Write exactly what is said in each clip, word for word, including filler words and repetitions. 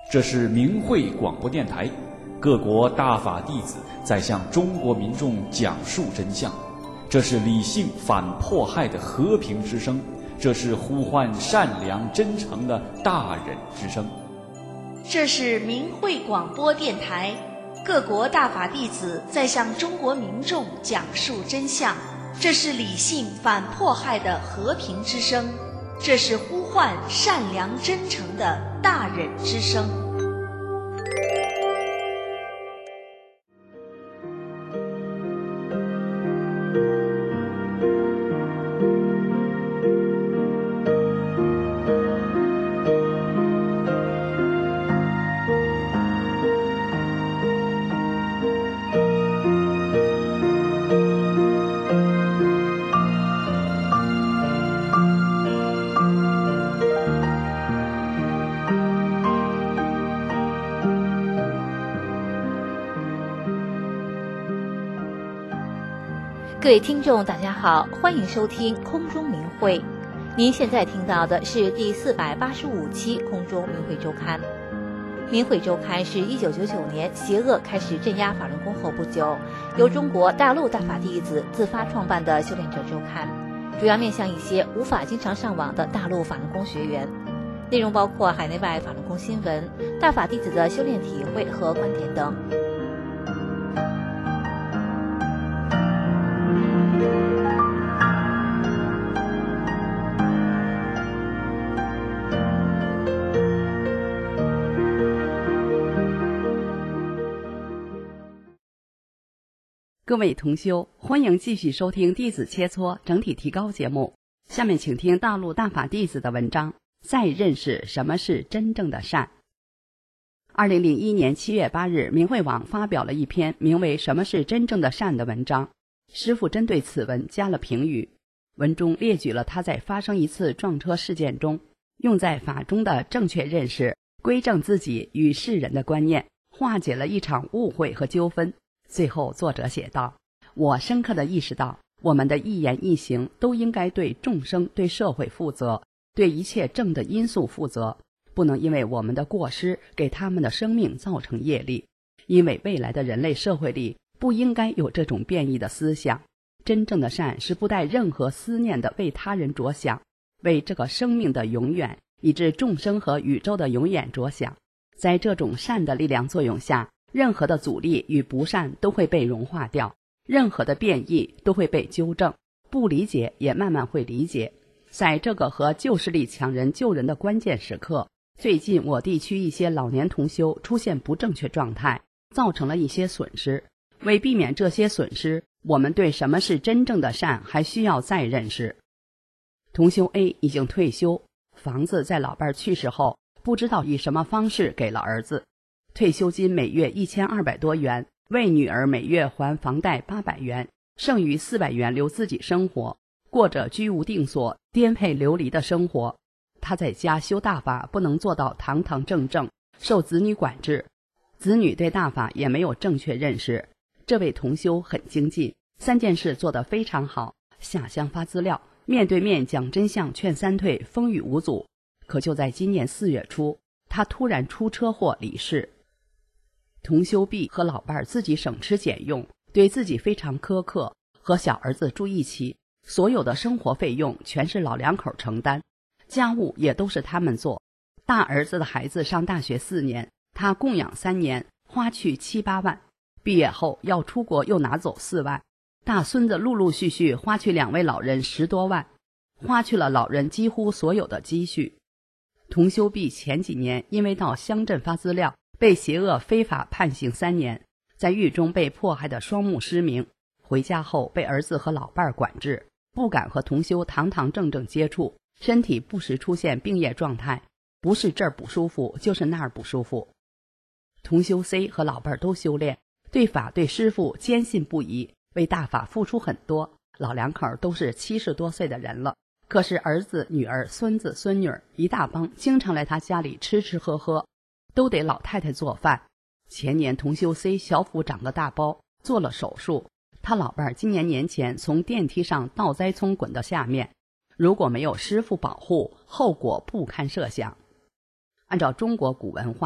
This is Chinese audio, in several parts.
这是明慧广播电台，各国大法弟子在向中国民众讲述真相。这是理性反迫害的和平之声，这是呼唤善良真诚的大忍之声。 这是明慧广播电台，各国大法弟子在向中国民众讲述真相。这是理性反迫害的和平之声，这是呼唤善良真诚的大忍之声。 各位听众大家好，欢迎收听空中明慧。您现在听到的是第四百八十五期空中明慧周刊。明慧周刊是一九九九年邪恶开始镇压法轮功后不久，由中国大陆大法弟子自发创办的修炼者周刊，主要面向一些无法经常上网的大陆法轮功学员，内容包括海内外法轮功新闻、大法弟子的修炼体会和观点等。 各位同修，欢迎继续收听弟子切磋整体提高节目。下面请听大陆大法弟子的文章，再认识什么是真正的善。二零零一年七月八日，明慧网发表了一篇名为《什么是真正的善》的文章。师父针对此文加了评语，文中列举了他在发生一次撞车事件中，用在法中的正确认识，归正自己与世人的观念，化解了一场误会和纠纷。最后作者写道，我深刻地意识到，我们的一言一行都应该对众生、对社会负责，对一切正的因素负责，不能因为我们的过失给他们的生命造成业力。因为未来的人类社会里不应该有这种变异的思想。真正的善是不带任何思念的为他人着想，为这个生命的永远以至众生和宇宙的永远着想。在这种善的力量作用下，任何的阻力与不善都会被融化掉，任何的变异都会被纠正，不理解也慢慢会理解。在这个和旧势力抢人救人的关键时刻，最近我地区一些老年同修出现不正确状态，造成了一些损失。为避免这些损失，我们对什么是真正的善还需要再认识。同修 A 已经退休，房子在老伴去世后，不知道以什么方式给了儿子。退休金每月一千二百多元，为女儿每月还房贷八百元，剩余四百元留自己生活，过着居无定所、颠沛流离的生活。他在家修大法不能做到堂堂正正，受子女管制，子女对大法也没有正确认识。这位同修很精进，三件事做得非常好：下乡发资料，面对面讲真相劝三退，风雨无阻。可就在今年四月初，他突然出车祸离世。同修 B 和老伴自己省吃俭用，对自己非常苛刻，和小儿子住一起，所有的生活费用全是老两口承担，家务也都是他们做。大儿子的孩子上大学四年，他供养三年，花去七八万，毕业后要出国又拿走四万，大孙子陆陆续续花去两位老人十多万，花去了老人几乎所有的积蓄。同修 B 前几年因为到乡镇发资料，被邪恶非法判刑三年，在狱中被迫害得双目失明，回家后被儿子和老伴管制，不敢和同修堂堂正正接触，身体不时出现病业状态，不是这儿不舒服就是那儿不舒服。同修 C 和老伴都修炼，对法对师父坚信不疑，为大法付出很多。老两口都是七十多岁的人了，可是儿子、女儿、孙子、孙女一大帮，经常来他家里吃吃喝喝，都得老太太做饭。前年同修 C 小腹长个大包，做了手术。他老伴今年年前从电梯上倒栽葱滚到下面，如果没有师父保护，后果不堪设想。按照中国古文化，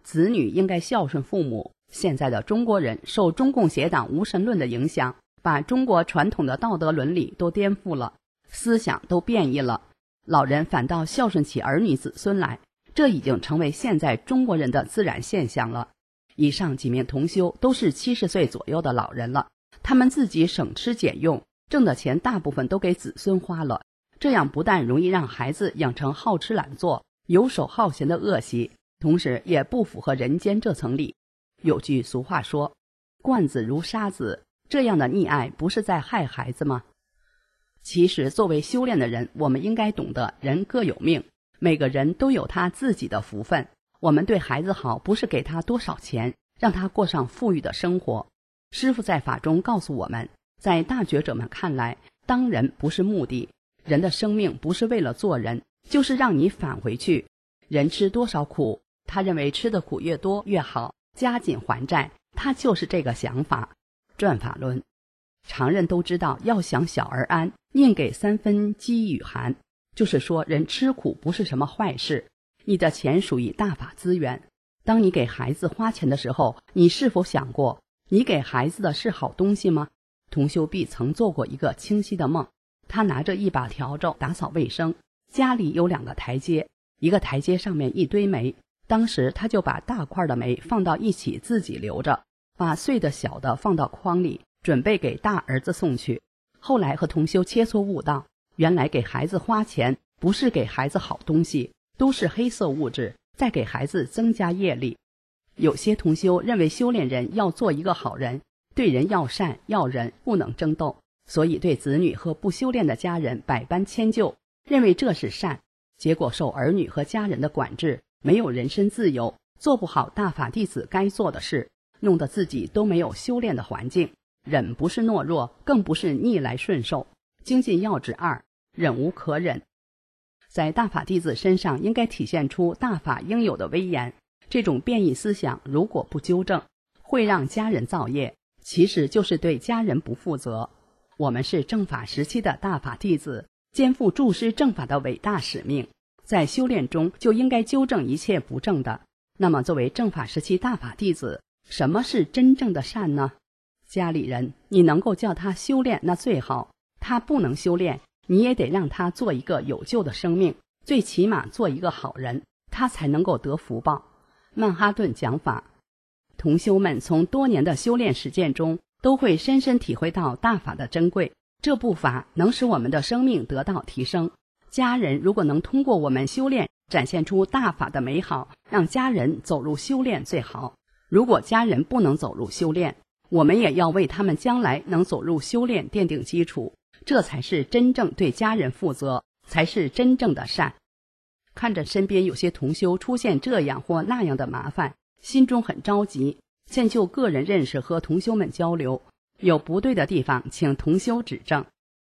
子女应该孝顺父母。现在的中国人受中共邪党无神论的影响，把中国传统的道德伦理都颠覆了，思想都变异了，老人反倒孝顺起儿女子孙来，这已经成为现在中国人的自然现象了。以上几名同修都是七十岁左右的老人了，他们自己省吃俭用，挣的钱大部分都给子孙花了，这样不但容易让孩子养成好吃懒做、游手好闲的恶习，同时也不符合人间这层理。有句俗话说，惯子如杀子，这样的溺爱不是在害孩子吗？其实作为修炼的人，我们应该懂得人各有命，每个人都有他自己的福分。我们对孩子好，不是给他多少钱，让他过上富裕的生活。师父在法中告诉我们，在大觉者们看来，当人不是目的，人的生命不是为了做人，就是让你返回去。人吃多少苦，他认为吃的苦越多越好，加紧还债，他就是这个想法。转法轮，常人都知道要想小儿安，宁给三分饥与寒，就是说人吃苦不是什么坏事。你的钱属于大法资源，当你给孩子花钱的时候，你是否想过你给孩子的是好东西吗？同修毕曾做过一个清晰的梦，他拿着一把笤帚打扫卫生，家里有两个台阶，一个台阶上面一堆煤，当时他就把大块的煤放到一起自己留着，把碎的小的放到筐里，准备给大儿子送去。后来和同修切磋悟道，原来给孩子花钱不是给孩子好东西，都是黑色物质，在给孩子增加业力。有些同修认为修炼人要做一个好人，对人要善要仁，不能争斗，所以对子女和不修炼的家人百般迁就，认为这是善，结果受儿女和家人的管制，没有人身自由，做不好大法弟子该做的事，弄得自己都没有修炼的环境。忍不是懦弱，更不是逆来顺受。精进要旨二，忍无可忍。在大法弟子身上应该体现出大法应有的威严，这种变异思想如果不纠正，会让家人造业，其实就是对家人不负责。我们是正法时期的大法弟子，肩负注师正法的伟大使命，在修炼中就应该纠正一切不正的。那么作为正法时期大法弟子，什么是真正的善呢？家里人你能够叫他修炼那最好，他不能修炼，你也得让他做一个有救的生命，最起码做一个好人，他才能够得福报。曼哈顿讲法，同修们从多年的修炼实践中，都会深深体会到大法的珍贵，这部法能使我们的生命得到提升。家人如果能通过我们修炼展现出大法的美好，让家人走入修炼最好。如果家人不能走入修炼，我们也要为他们将来能走入修炼奠定基础，这才是真正对家人负责，才是真正的善。看着身边有些同修出现这样或那样的麻烦，心中很着急，现就个人认识和同修们交流，有不对的地方请同修指正。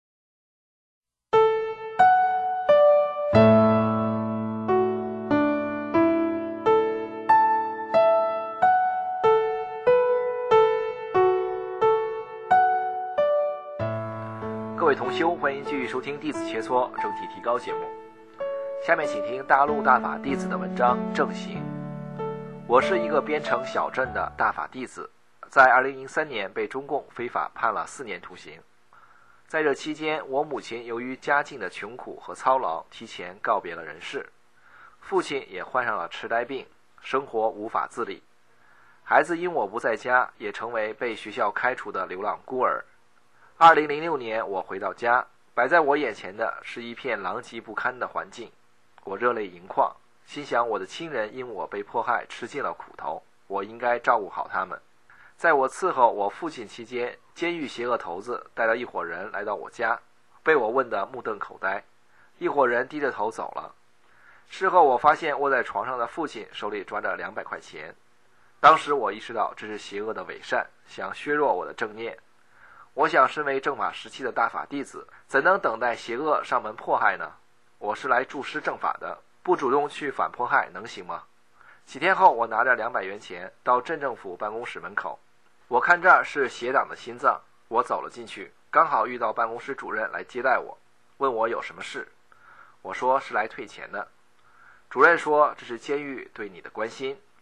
各位同修，欢迎继续收听弟子切磋整体提高节目。下面请听大陆大法弟子的文章正行。我是一个边城小镇的大法弟子，在二零零三年被中共非法判了四年徒刑。在这期间，我母亲由于家境的穷苦和操劳，提前告别了人世，父亲也患上了痴呆病，生活无法自理。孩子因我不在家，也成为被学校开除的流浪孤儿。二零零六年我回到家，摆在我眼前的是一片狼藉不堪的环境，我热泪盈眶，心想我的亲人因我被迫害吃尽了苦头，我应该照顾好他们。在我伺候我父亲期间，监狱邪恶头子带了一伙人来到我家，被我问得目瞪口呆，一伙人低着头走了。事后我发现卧在床上的父亲手里抓着两百块钱，当时我意识到这是邪恶的伪善，想削弱我的正念。我想身为正法时期的大法弟子，怎能等待邪恶上门迫害呢？我是来助师正法的，不主动去反迫害能行吗？几天后，我拿着两百元钱到镇政府办公室门口，我看这儿是邪党的心脏，我走了进去，刚好遇到办公室主任来接待我，问我有什么事。我说是来退钱的。主任说这是监狱对你的关心，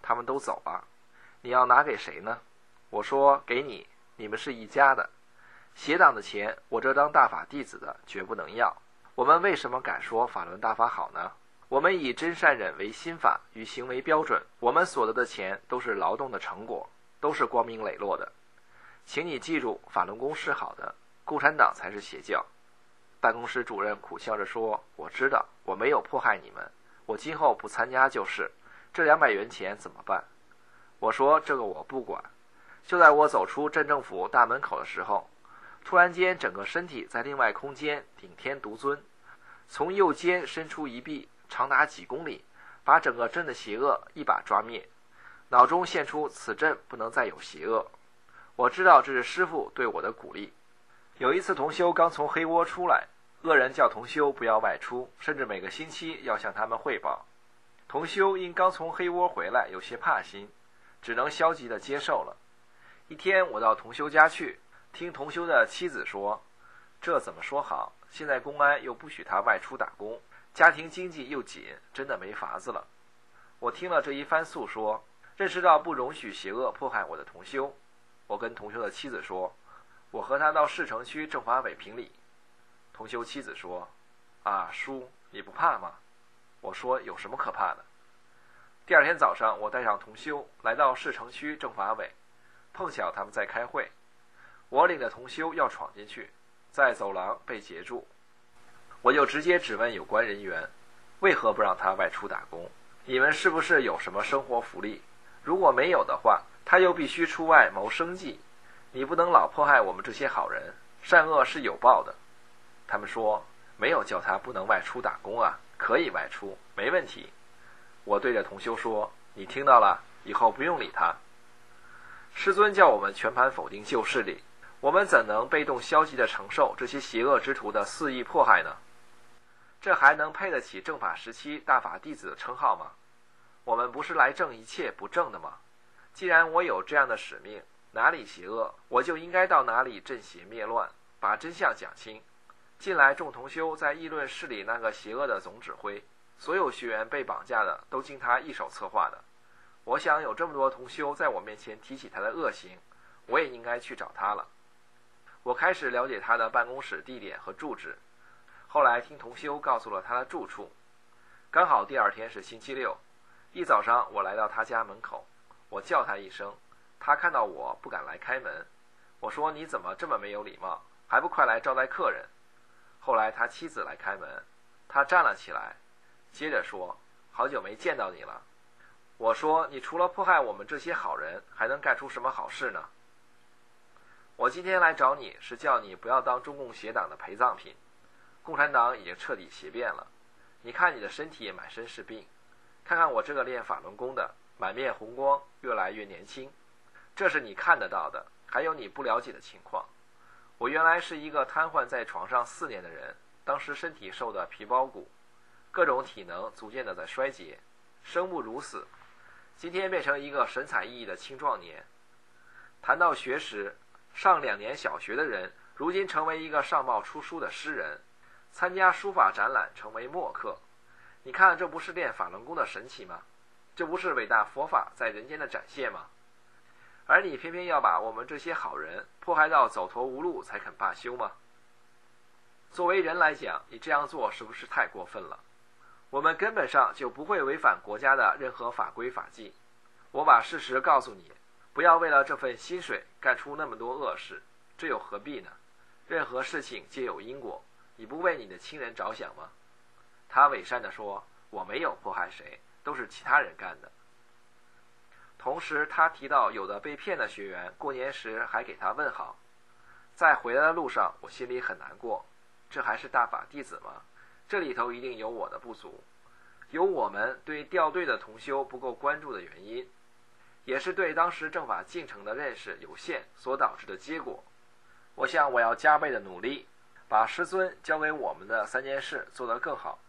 他们都走了。你要拿给谁呢？我说给你，你们是一家的。邪党的钱，我这当大法弟子的绝不能要。我们为什么敢说法轮大法好呢？我们以真善忍为心法与行为标准，我们所得的钱都是劳动的成果，都是光明磊落的。请你记住，法轮功是好的，共产党才是邪教。办公室主任苦笑着说，我知道，我没有迫害你们，我今后不参加就是。这两百元钱怎么办？我说这个我不管。就在我走出镇政府大门口的时候，突然间整个身体在另外空间顶天独尊，从右肩伸出一臂，长达几公里，把整个镇的邪恶一把抓灭。脑中现出此镇不能再有邪恶。我知道这是师父对我的鼓励。有一次同修刚从黑窝出来，恶人叫同修不要外出，甚至每个星期要向他们汇报。同修因刚从黑窝回来有些怕心，只能消极地接受了。一天我到同修家去，听同修的妻子说，这怎么说好，现在公安又不许他外出打工，家庭经济又紧，真的没法子了。我听了这一番诉说，认识到不容许邪恶迫害我的同修。我跟同修的妻子说，我和他到市城区政法委评理。同修妻子说，啊叔，你不怕吗？我说有什么可怕的。第二天早上，我带上同修来到市城区政法委，碰巧他们在开会，我领着同修要闯进去，在走廊被截住。我就直接质问有关人员，为何不让他外出打工？你们是不是有什么生活福利？如果没有的话，他又必须出外谋生计，你不能老迫害我们这些好人，善恶是有报的。他们说，没有叫他不能外出打工啊，可以外出，没问题。我对着同修说，你听到了，以后不用理他。师尊叫我们全盘否定旧势力，我们怎能被动消极地承受这些邪恶之徒的肆意迫害呢？这还能配得起正法时期大法弟子的称号吗？我们不是来正一切不正的吗？既然我有这样的使命，哪里邪恶，我就应该到哪里镇邪灭乱，把真相讲清。近来众同修在议论市里那个邪恶的总指挥，所有学员被绑架的都经他一手策划的。我想有这么多同修在我面前提起他的恶行，我也应该去找他了。我开始了解他的办公室地点和住址，后来听同修告诉了他的住处。刚好第二天是星期六，一早上我来到他家门口，我叫他一声，他看到我不敢来开门。我说，你怎么这么没有礼貌，还不快来招待客人？后来他妻子来开门，他站了起来，接着说，好久没见到你了。我说，你除了迫害我们这些好人，还能干出什么好事呢？我今天来找你是叫你不要当中共邪党的陪葬品，共产党已经彻底邪变了。你看你的身体也满身是病，看看我这个练法轮功的，满面红光，越来越年轻，这是你看得到的，还有你不了解的情况。我原来是一个瘫痪在床上四年的人，当时身体瘦得皮包骨，各种体能逐渐的在衰竭，生不如死。今天变成一个神采奕奕的青壮年。谈到学识，上两年小学的人，如今成为一个上报出书的诗人，参加书法展览成为墨客。你看，这不是练法轮功的神奇吗？这不是伟大佛法在人间的展现吗？而你偏偏要把我们这些好人迫害到走投无路才肯罢休吗？作为人来讲，你这样做是不是太过分了？我们根本上就不会违反国家的任何法规法纪。我把事实告诉你，不要为了这份薪水干出那么多恶事，这又何必呢？任何事情皆有因果，你不为你的亲人着想吗？他伪善地说，我没有迫害谁，都是其他人干的。同时他提到有的被骗的学员过年时还给他问好。在回来的路上，我心里很难过，这还是大法弟子吗？这里头一定有我的不足，有我们对掉队的同修不够关注的原因，也是对当时正法进程的认识有限所导致的结果。我想我要加倍的努力，把师尊交给我们的三件事做得更好。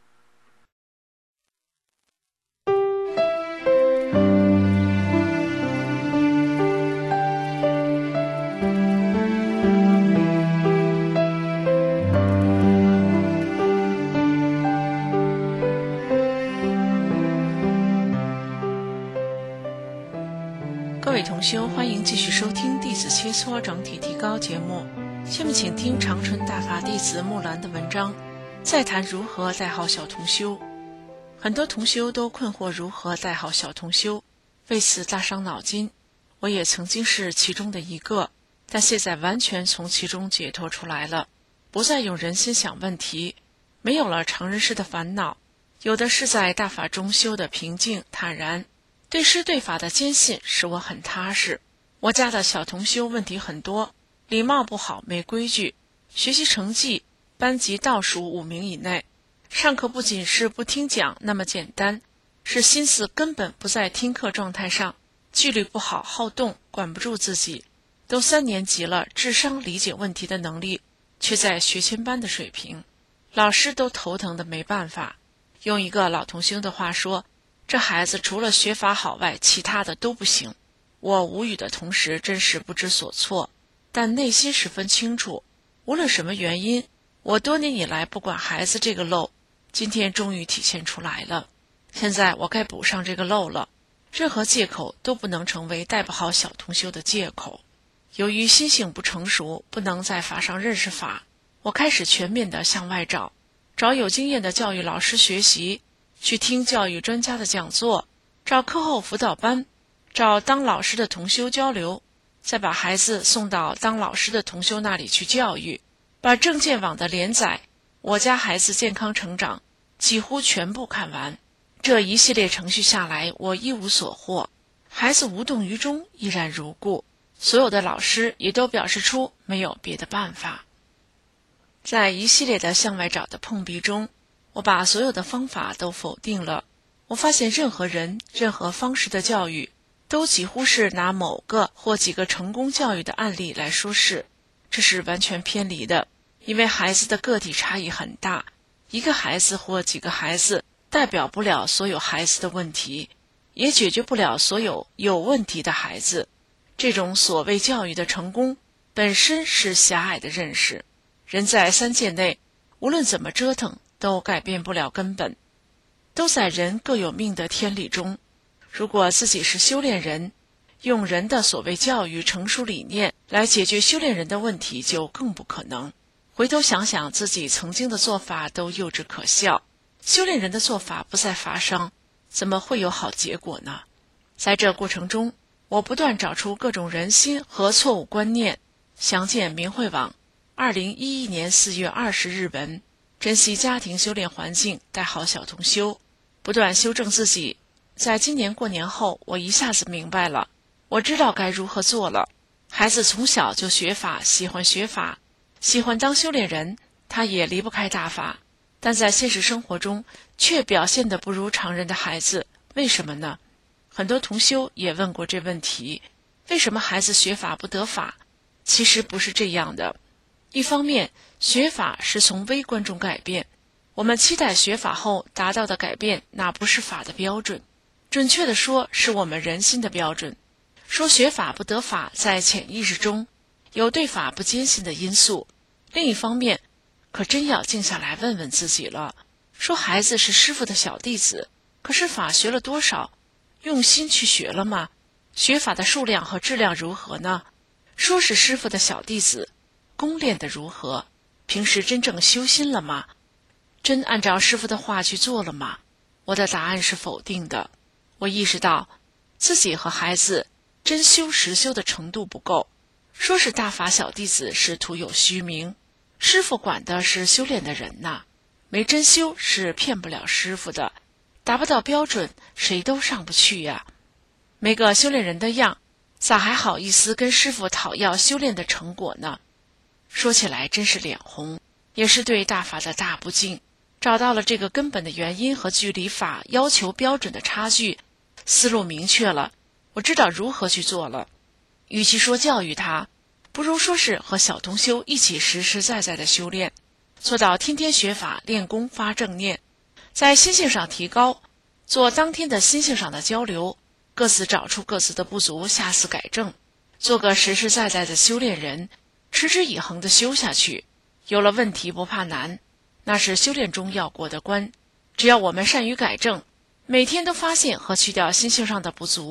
各位同修，欢迎继续收听弟子切磋整体提高节目。下面请听长春大法弟子木兰的文章，再谈如何带好小同修。很多同修都困惑如何带好小同修，为此大伤脑筋。我也曾经是其中的一个，但现在完全从其中解脱出来了，不再用人心想问题，没有了常人事的烦恼，有的是在大法中修的平静坦然。对师对法的坚信使我很踏实。我家的小同修问题很多，礼貌不好，没规矩，学习成绩班级倒数五名以内，上课不仅是不听讲那么简单，是心思根本不在听课状态上，纪律不好，好动，管不住自己。都三年级了，智商理解问题的能力却在学前班的水平，老师都头疼的没办法。用一个老同修的话说，这孩子除了学法好外，其他的都不行。我无语的同时真是不知所措，但内心十分清楚，无论什么原因，我多年以来不管孩子这个漏，今天终于体现出来了。现在我该补上这个漏了，任何借口都不能成为带不好小同修的借口。由于心性不成熟，不能在法上认识法，我开始全面地向外找，找有经验的教育老师学习，去听教育专家的讲座，找课后辅导班，找当老师的同修交流，再把孩子送到当老师的同修那里去教育，把证件网的连载我家孩子健康成长几乎全部看完。这一系列程序下来，我一无所获，孩子无动于衷，依然如故，所有的老师也都表示出没有别的办法。在一系列的向外找的碰壁中，我把所有的方法都否定了。我发现任何人任何方式的教育都几乎是拿某个或几个成功教育的案例来说事，这是完全偏离的。因为孩子的个体差异很大，一个孩子或几个孩子代表不了所有孩子的问题，也解决不了所有有问题的孩子。这种所谓教育的成功本身是狭隘的认识，人在三界内无论怎么折腾都改变不了根本，都在人各有命的天理中。如果自己是修炼人，用人的所谓教育成熟理念来解决修炼人的问题就更不可能。回头想想自己曾经的做法都幼稚可笑，修炼人的做法不在法上，怎么会有好结果呢？在这过程中，我不断找出各种人心和错误观念。详见明慧网二零一一年四月二十日文。珍惜家庭修炼环境，带好小同修，不断修正自己。在今年过年后，我一下子明白了，我知道该如何做了。孩子从小就学法，喜欢学法，喜欢当修炼人，他也离不开大法，但在现实生活中却表现得不如常人的孩子，为什么呢？很多同修也问过这问题，为什么孩子学法不得法？其实不是这样的。一方面，学法是从微观中改变，我们期待学法后达到的改变，那不是法的标准，准确地说是我们人心的标准。说学法不得法，在潜意识中有对法不坚信的因素。另一方面，可真要静下来问问自己了，说孩子是师父的小弟子，可是法学了多少？用心去学了吗？学法的数量和质量如何呢？说是师父的小弟子，功练得如何？平时真正修心了吗？真按照师父的话去做了吗？我的答案是否定的。我意识到自己和孩子真修实修的程度不够，说是大法小弟子是徒有虚名，师父管的是修炼的人呐，没真修是骗不了师父的，达不到标准谁都上不去呀。没个修炼人的样，咋还好意思跟师父讨要修炼的成果呢？说起来真是脸红，也是对大法的大不敬。找到了这个根本的原因和距离法要求标准的差距，思路明确了，我知道如何去做了。与其说教育他，不如说是和小同修一起实实在在的修炼，做到天天学法练功发正念，在心性上提高，做当天的心性上的交流，各自找出各自的不足，下次改正，做个实实在在的修炼人，持之以恒地修下去。有了问题不怕难，那是修炼中要过的关。只要我们善于改正，每天都发现和去掉心性上的不足，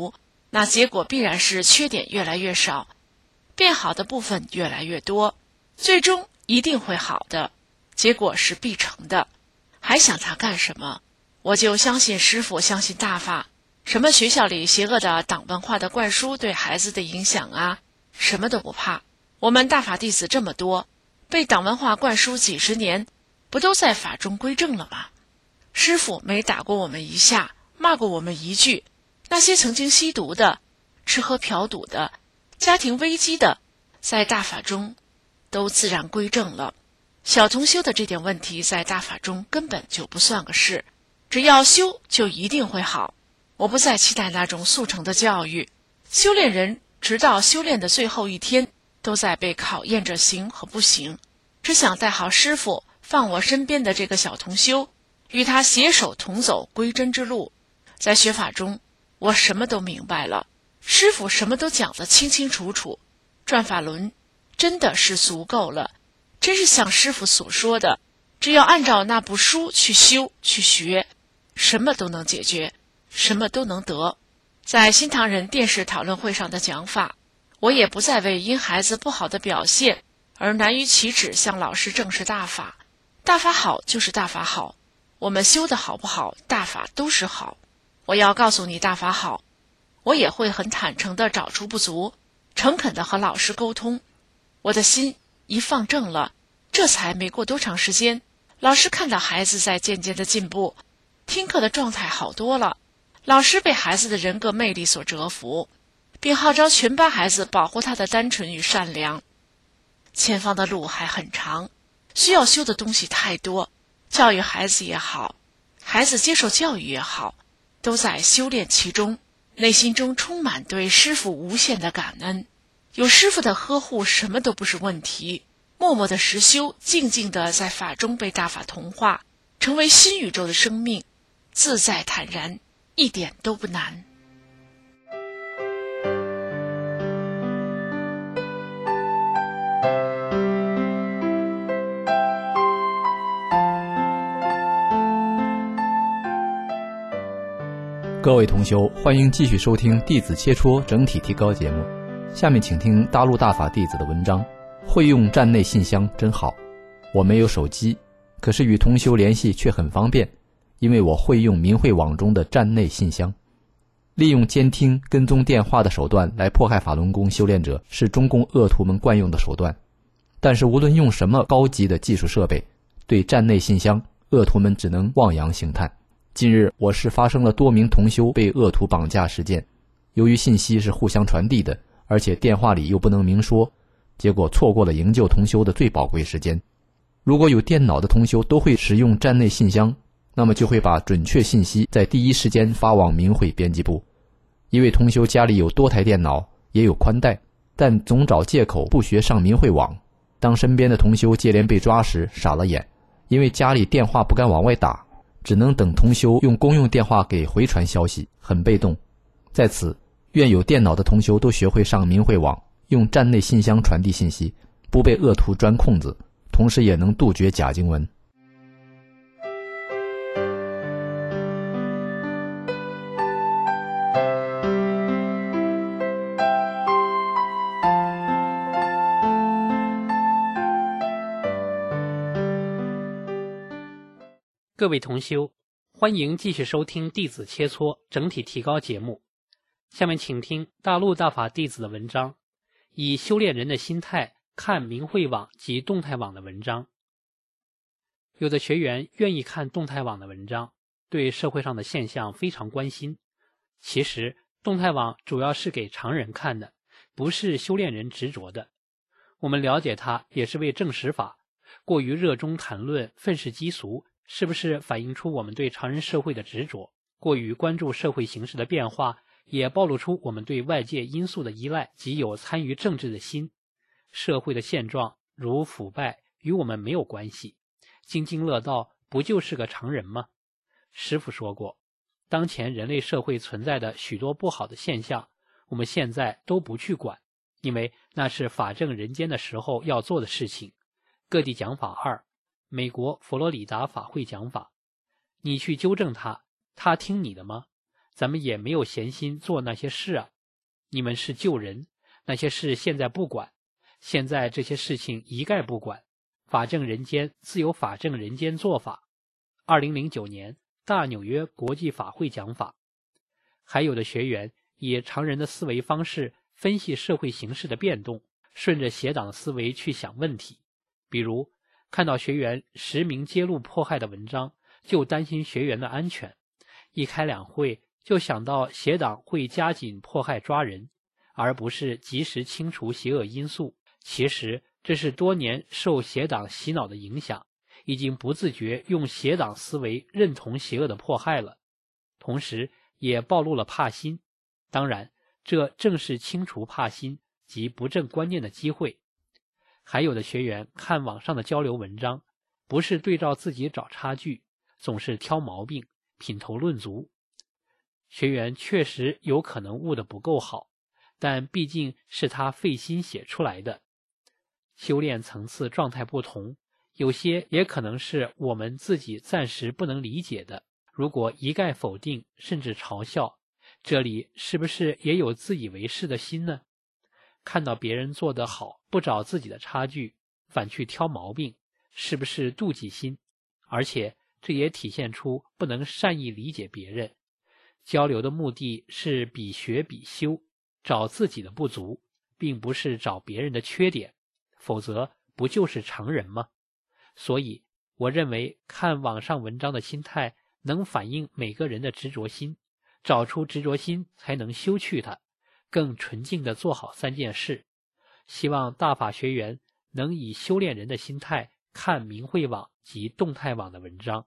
那结果必然是缺点越来越少，变好的部分越来越多，最终一定会好的，结果是必成的。还想他干什么？我就相信师父，相信大法。什么学校里邪恶的党文化的灌输对孩子的影响啊，什么都不怕。我们大法弟子这么多，被党文化灌输几十年，不都在法中归正了吗？师父没打过我们一下，骂过我们一句，那些曾经吸毒的、吃喝嫖赌的、家庭危机的，在大法中都自然归正了。小同修的这点问题在大法中根本就不算个事，只要修就一定会好。我不再期待那种速成的教育，修炼人直到修炼的最后一天都在被考验着行和不行，只想带好师父放我身边的这个小同修，与他携手同走归真之路。在学法中，我什么都明白了，师父什么都讲得清清楚楚，转法轮真的是足够了，真是像师父所说的，只要按照那部书去修去学，什么都能解决，什么都能得。在新唐人电视讨论会上的讲法，我也不再为因孩子不好的表现而难于启齿向老师证实大法。大法好就是大法好，我们修的好不好，大法都是好。我要告诉你大法好，我也会很坦诚地找出不足，诚恳地和老师沟通。我的心一放正了，这才没过多长时间，老师看到孩子在渐渐的进步，听课的状态好多了，老师被孩子的人格魅力所折服，并号召全班孩子保护他的单纯与善良。前方的路还很长，需要修的东西太多，教育孩子也好，孩子接受教育也好，都在修炼其中，内心中充满对师父无限的感恩。有师父的呵护，什么都不是问题。默默的实修，静静的在法中被大法同化，成为新宇宙的生命，自在坦然，一点都不难。 各位同修，欢迎继续收听弟子切磋整体提高节目。下面请听大陆大法弟子的文章，会用站内信箱真好。我没有手机，可是与同修联系却很方便，因为我会用明慧网中的站内信箱。利用监听、跟踪电话的手段来迫害法轮功修炼者，是中共恶徒们惯用的手段。但是无论用什么高级的技术设备，对站内信箱，恶徒们只能望洋兴叹。近日我市发生了多名同修被恶徒绑架事件，由于信息是互相传递的，而且电话里又不能明说，结果错过了营救同修的最宝贵时间。如果有电脑的同修都会使用站内信箱，那么就会把准确信息在第一时间发往明慧编辑部。一位同修家里有多台电脑，也有宽带，但总找借口不学上明慧网。当身边的同修接连被抓时，傻了眼，因为家里电话不敢往外打，只能等同修用公用电话给回传消息，很被动。在此，愿有电脑的同修都学会上明慧网，用站内信箱传递信息，不被恶徒钻空子，同时也能杜绝假经文。 各位同修，欢迎继续收听弟子切磋整体提高节目。下面请听大陆大法弟子的文章，以修炼人的心态看明慧网及动态网的文章。有的学员愿意看动态网的文章，对社会上的现象非常关心。其实动态网主要是给常人看的，不是修炼人执着的。我们了解它也是为证实法，过于热衷谈论愤世嫉俗，是不是反映出我们对常人社会的执着？过于关注社会形势的变化，也暴露出我们对外界因素的依赖及有参与政治的心。社会的现状如腐败与我们没有关系，津津乐道不就是个常人吗？师父说过，当前人类社会存在的许多不好的现象，我们现在都不去管，因为那是法正人间的时候要做的事情。各地讲法二，美国佛罗里达法会讲法，你去纠正他，他听你的吗？咱们也没有闲心做那些事啊。 你们是旧人，那些事现在不管，现在这些事情一概不管，法正人间自有法正人间做法。二零零九年大纽约国际法会讲法。还有的学员以常人的思维方式分析社会形势的变动，顺着协党思维去想问题。比如看到学员实名揭露迫害的文章，就担心学员的安全，一开两会就想到协党会加紧迫害抓人，而不是及时清除邪恶因素。其实这是多年受邪党洗脑的影响，已经不自觉用邪党思维认同邪恶的迫害了，同时也暴露了怕心。当然，这正是清除怕心及不正观念的机会。还有的学员看网上的交流文章，不是对照自己找差距，总是挑毛病，品头论足。学员确实有可能悟得不够好，但毕竟是他费心写出来的。修炼层次状态不同，有些也可能是我们自己暂时不能理解的。如果一概否定甚至嘲笑，这里是不是也有自以为是的心呢？看到别人做得好，不找自己的差距，反去挑毛病，是不是妒忌心？而且这也体现出不能善意理解别人。交流的目的是比学比修，找自己的不足，并不是找别人的缺点，否则不就是常人吗？所以我认为看网上文章的心态能反映每个人的执着心，找出执着心才能修去它，更纯净地做好三件事。希望大法学员能以修炼人的心态看明慧网及动态网的文章。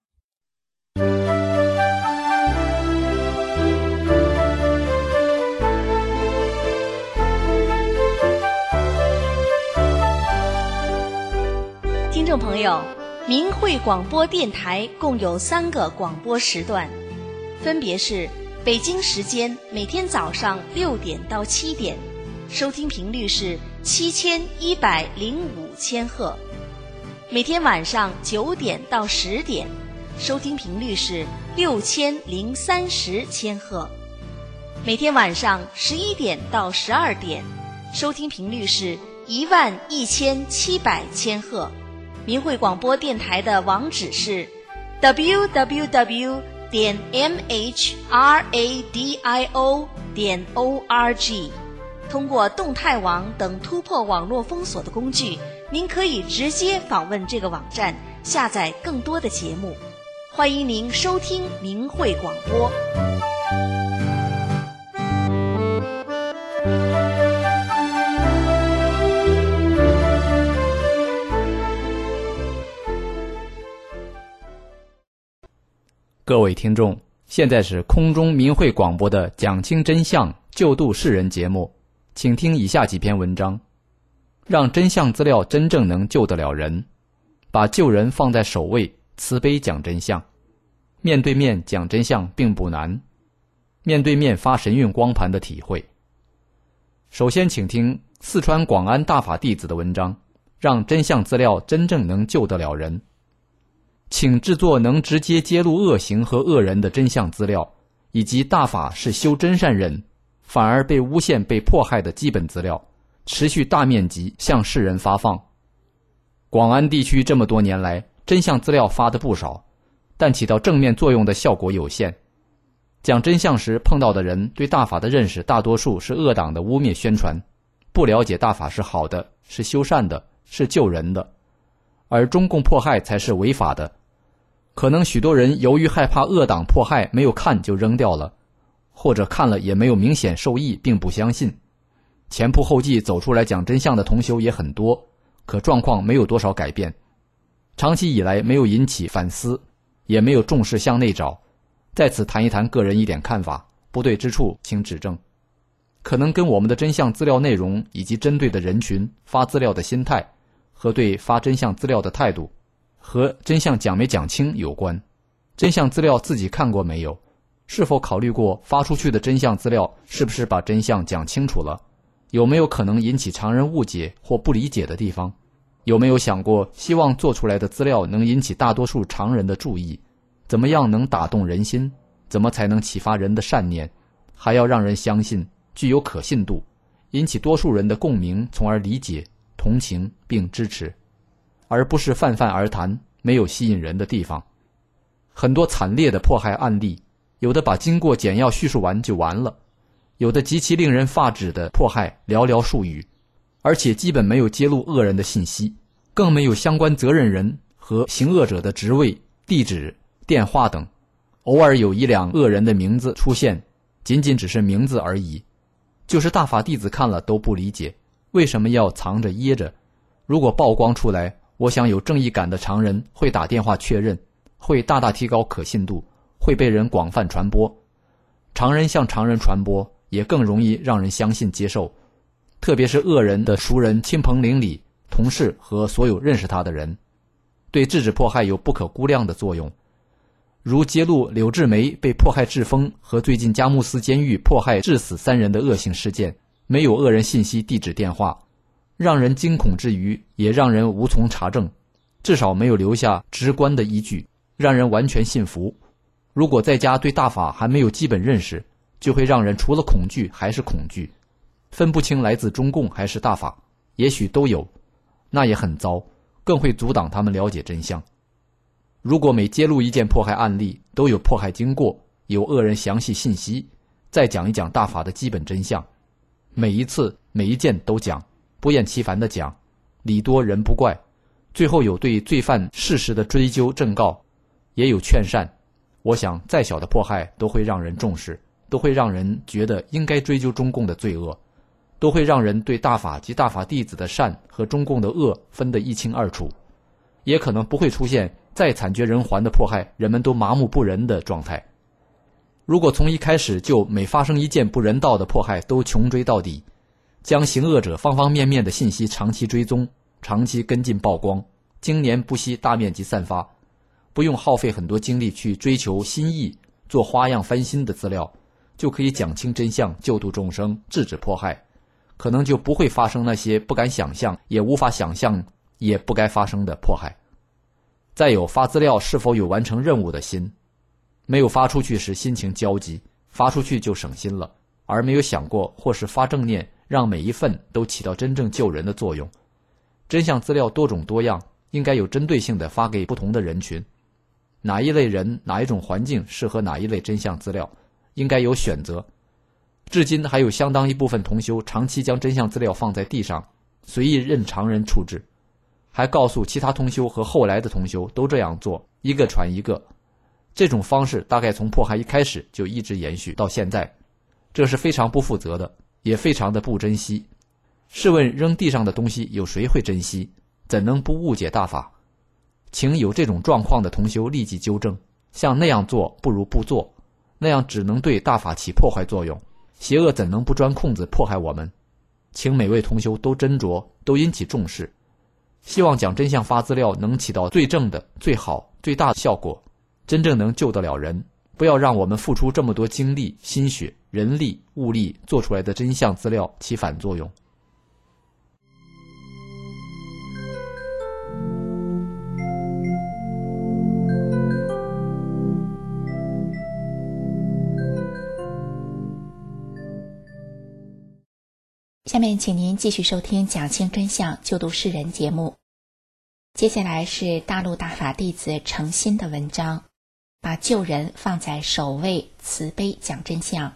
听众朋友，明慧广播电台共有三个广播时段，分别是北京时间每天早上六点到七点，收听频率是七千一百零五千赫；每天晚上九点到十点，收听频率是六千零三十千赫；每天晚上十一点到十二点，收听频率是一万一千七百千赫。明慧广播电台的网址是 double-u double-u double-u 点 m h radio 点 org。 通过动态网等突破网络封锁的工具，您可以直接访问这个网站，下载更多的节目。欢迎您收听明慧广播。 各位听众，现在是空中明慧广播的讲清真相救度世人节目，请听以下几篇文章，让真相资料真正能救得了人，把救人放在首位，慈悲讲真相。面对面讲真相并不难，面对面发神韵光盘的体会。首先请听四川广安大法弟子的文章，让真相资料真正能救得了人。请制作能直接揭露恶行和恶人的真相资料，以及大法是修真善忍反而被诬陷被迫害的基本资料，持续大面积向世人发放。广安地区这么多年来，真相资料发的不少，但起到正面作用的效果有限。讲真相时碰到的人对大法的认识大多数是恶党的污蔑宣传，不了解大法是好的，是修善的，是救人的，而中共迫害才是违法的。可能许多人由于害怕恶党迫害，没有看就扔掉了，或者看了也没有明显受益并不相信。前仆后继走出来讲真相的同修也很多，可状况没有多少改变。长期以来没有引起反思，也没有重视向内找。在此谈一谈个人一点看法，不对之处请指正。可能跟我们的真相资料内容以及针对的人群发资料的心态和对发真相资料的态度和真相讲没讲清有关。真相资料自己看过没有？是否考虑过发出去的真相资料是不是把真相讲清楚了？有没有可能引起常人误解或不理解的地方？有没有想过希望做出来的资料能引起大多数常人的注意？怎么样能打动人心？怎么才能启发人的善念？还要让人相信， 具有可信度，引起多数人的共鸣，从而理解、同情并支持，而不是泛泛而谈，没有吸引人的地方。很多惨烈的迫害案例，有的把经过简要叙述完就完了，有的极其令人发指的迫害寥寥数语，而且基本没有揭露恶人的信息，更没有相关责任人和行恶者的职位、地址、电话等，偶尔有一两恶人的名字出现，仅仅只是名字而已。就是大法弟子看了都不理解，为什么要藏着掖着？如果曝光出来，我想有正义感的常人会打电话确认，会大大提高可信度，会被人广泛传播。常人向常人传播，也更容易让人相信接受，特别是恶人的熟人、亲朋邻里、同事和所有认识他的人，对制止迫害有不可估量的作用。如揭露柳志梅被迫害致疯和最近佳木斯监狱迫害致死三人的恶性事件，没有恶人信息、地址、电话，让人惊恐之余，也让人无从查证，至少没有留下直观的依据，让人完全信服。如果在家对大法还没有基本认识，就会让人除了恐惧还是恐惧，分不清来自中共还是大法，也许都有，那也很糟，更会阻挡他们了解真相。如果每揭露一件迫害案例都有迫害经过，有恶人详细信息，再讲一讲大法的基本真相，每一次每一件都讲，不厌其烦地讲，礼多人不怪，最后有对罪犯事实的追究正告，也有劝善，我想再小的迫害都会让人重视，都会让人觉得应该追究中共的罪恶，都会让人对大法及大法弟子的善和中共的恶分得一清二楚，也可能不会出现再惨绝人寰的迫害人们都麻木不仁的状态。如果从一开始就每发生一件不人道的迫害都穷追到底，将行恶者方方面面的信息长期追踪，长期跟进曝光，经年不息大面积散发，不用耗费很多精力去追求新意，做花样翻新的资料，就可以讲清真相，救度众生，制止迫害，可能就不会发生那些不敢想象也无法想象也不该发生的迫害。再有发资料是否有完成任务的心，没有发出去时心情焦急，发出去就省心了，而没有想过或是发正念，让每一份都起到真正救人的作用。真相资料多种多样，应该有针对性地发给不同的人群，哪一类人哪一种环境适合哪一类真相资料，应该有选择。至今还有相当一部分同修长期将真相资料放在地上，随意任常人处置，还告诉其他同修和后来的同修都这样做，一个传一个。这种方式大概从迫害一开始就一直延续到现在，这是非常不负责的，也非常的不珍惜。试问扔地上的东西有谁会珍惜？怎能不误解大法？请有这种状况的同修立即纠正，像那样做不如不做，那样只能对大法起破坏作用，邪恶怎能不钻空子迫害我们？请每位同修都斟酌，都引起重视。希望讲真相发资料能起到最正的、最好、最大的效果，真正能救得了人。不要让我们付出这么多精力、心血、人力、物力做出来的真相资料起反作用。 下面请您继续收听讲清真相救度世人节目。接下来是大陆大法弟子诚心的文章，把救人放在首位，慈悲讲真相。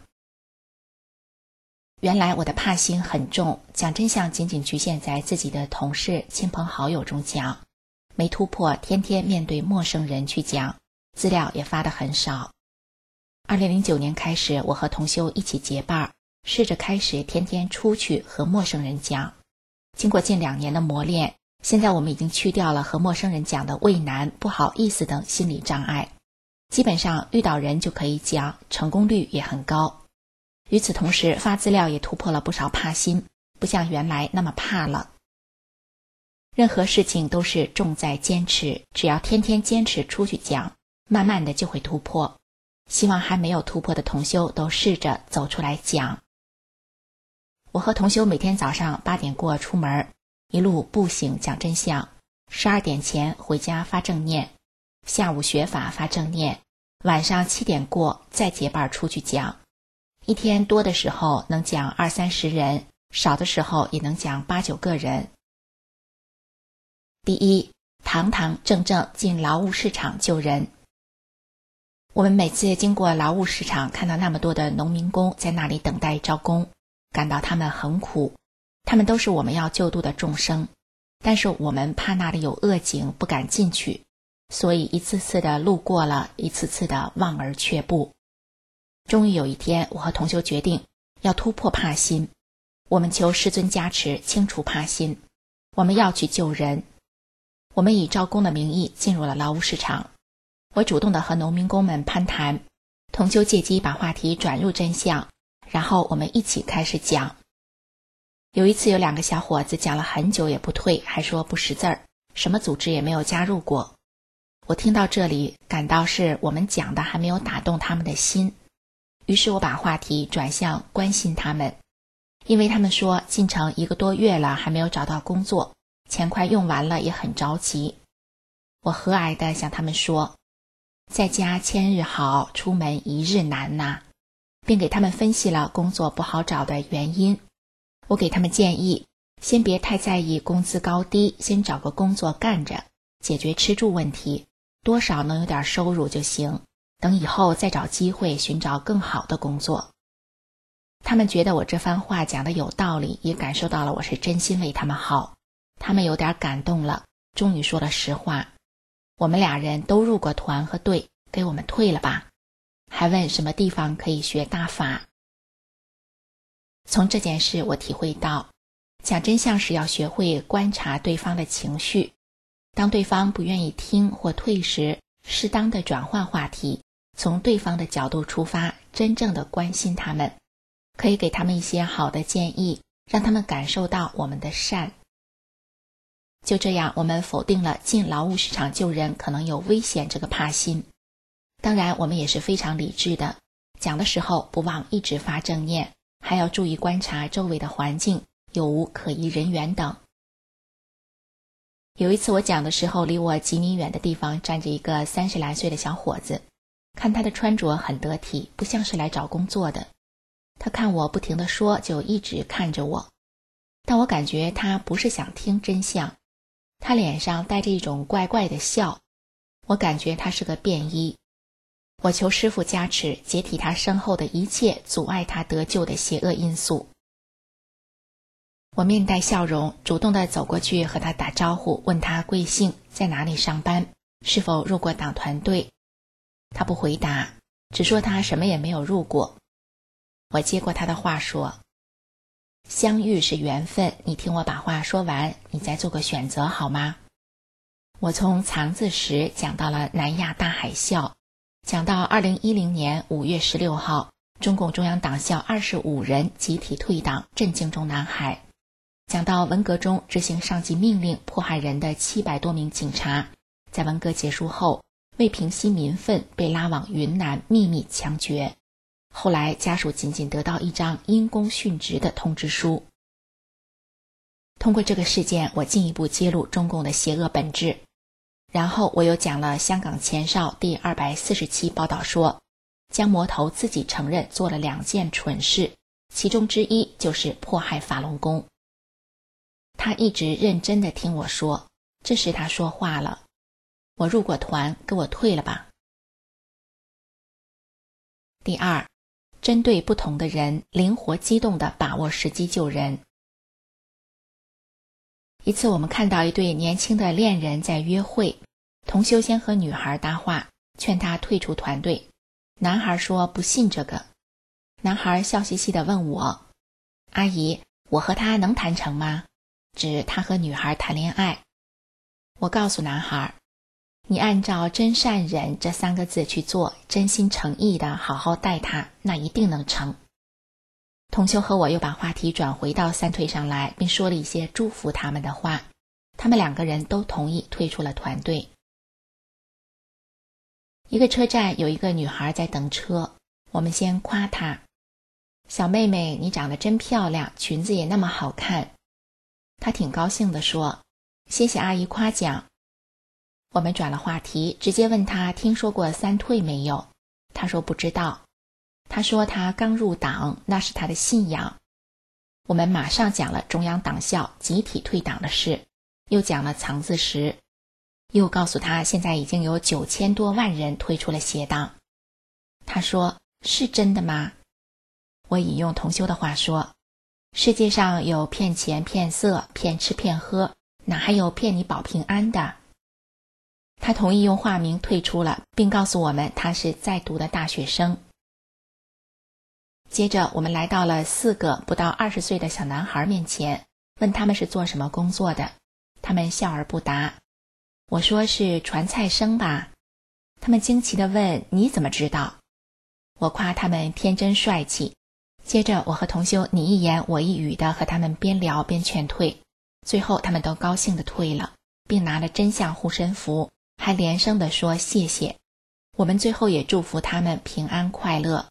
原来我的怕心很重，讲真相仅仅局限在自己的同事、亲朋好友中讲，没突破天天面对陌生人去讲，资料也发得很少。二零零九年开始，我和同修一起结伴，试着开始天天出去和陌生人讲。经过近两年的磨练，现在我们已经去掉了和陌生人讲的畏难、不好意思等心理障碍，基本上遇到人就可以讲，成功率也很高。与此同时，发资料也突破了不少怕心，不像原来那么怕了。任何事情都是重在坚持，只要天天坚持出去讲，慢慢的就会突破。希望还没有突破的同修都试着走出来讲。我和同修每天早上八点过出门，一路步行讲真相，十二点前回家发正念，下午学法发正念，晚上七点过再结伴出去讲。 一天多的时候能讲二三十人，少的时候也能讲八九个人。第一，堂堂正正进劳务市场救人。我们每次经过劳务市场，看到那么多的农民工在那里等待招工，感到他们很苦，他们都是我们要救度的众生，但是我们怕那里有恶境，不敢进去，所以一次次的路过了，一次次的望而却步。终于有一天，我和同修决定要突破怕心，我们求师尊加持，清除怕心，我们要去救人。我们以招工的名义进入了劳务市场，我主动的和农民工们攀谈，同修借机把话题转入真相，然后我们一起开始讲。有一次有两个小伙子讲了很久也不退，还说不识字儿，什么组织也没有加入过。我听到这里，感到是我们讲的还没有打动他们的心，于是我把话题转向关心他们，因为他们说进城一个多月了还没有找到工作，钱快用完了也很着急。我和蔼地向他们说，在家千日好，出门一日难呐，并给他们分析了工作不好找的原因。我给他们建议，先别太在意工资高低，先找个工作干着，解决吃住问题，多少能有点收入就行，等以后再找机会寻找更好的工作。他们觉得我这番话讲得有道理，也感受到了我是真心为他们好，他们有点感动了，终于说了实话。我们俩人都入过团和队，给我们退了吧，还问什么地方可以学大法。从这件事我体会到，讲真相时要学会观察对方的情绪，当对方不愿意听或退时，适当的转换话题，从对方的角度出发，真正的关心他们，可以给他们一些好的建议，让他们感受到我们的善。就这样，我们否定了进劳务市场救人可能有危险这个怕心。当然我们也是非常理智的，讲的时候不忘一直发正念，还要注意观察周围的环境，有无可疑人员等。有一次我讲的时候，离我几米远的地方站着一个三十来岁的小伙子，看他的穿着很得体，不像是来找工作的。他看我不停地说，就一直看着我，但我感觉他不是想听真相，他脸上带着一种怪怪的笑，我感觉他是个便衣。我求师父加持，解体他身后的一切阻碍他得救的邪恶因素。我面带笑容，主动地走过去和他打招呼，问他贵姓，在哪里上班，是否入过党团队。他不回答，只说他什么也没有入过。我接过他的话说，相遇是缘分，你听我把话说完，你再做个选择好吗？我从藏字石讲到了南亚大海啸，讲到二零一零年五月十六号，中共中央党校二十五人集体退党，震惊中南海。讲到文革中执行上级命令迫害人的七百多名警察，在文革结束后为平息民愤被拉往云南秘密枪决，后来家属仅仅得到一张因公殉职的通知书。通过这个事件，我进一步揭露中共的邪恶本质。然后我又讲了香港前哨第二百四十期报道说，江魔头自己承认做了两件蠢事，其中之一就是迫害法轮功。他一直认真地听我说，这时他说话了，我入过团，给我退了吧。第二，针对不同的人，灵活机动地把握时机救人。一次我们看到一对年轻的恋人在约会，同修先和女孩搭话，劝她退出团队。男孩说不信这个。男孩笑嘻嘻地问我，阿姨，我和他能谈成吗？指他和女孩谈恋爱。我告诉男孩，你按照真善忍这三个字去做，真心诚意的好好待他，那一定能成。同修和我又把话题转回到三退上来，并说了一些祝福他们的话，他们两个人都同意退出了团队。一个车站有一个女孩在等车，我们先夸她，小妹妹你长得真漂亮，裙子也那么好看。她挺高兴地说，谢谢阿姨夸奖。我们转了话题，直接问她听说过三退没有，她说不知道。 他说他刚入党，那是他的信仰。我们马上讲了中央党校集体退党的事，又讲了藏字石，又告诉他现在已经有九千多万人退出了邪党。他说，是真的吗？我引用同修的话说，世界上有骗钱骗色骗吃骗喝，哪还有骗你保平安的？他同意用化名退出了，并告诉我们他是在读的大学生。接着我们来到了四个不到二十岁的小男孩面前，问他们是做什么工作的。他们笑而不答。我说是传菜生吧。他们惊奇地问，你怎么知道？我夸他们天真帅气。接着我和同修你一言我一语地和他们边聊边劝退，最后他们都高兴地退了，并拿了真相护身符，还连声地说谢谢。我们最后也祝福他们平安快乐。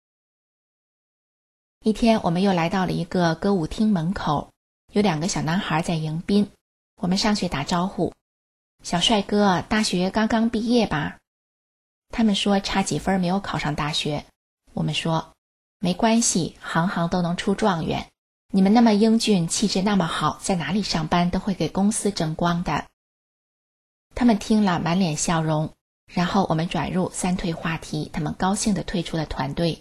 一天我们又来到了一个歌舞厅门口，有两个小男孩在迎宾。我们上去打招呼，小帅哥，大学刚刚毕业吧？他们说差几分没有考上大学。我们说没关系，行行都能出状元，你们那么英俊，气质那么好，在哪里上班都会给公司争光的。他们听了满脸笑容，然后我们转入三退话题，他们高兴地退出了团队。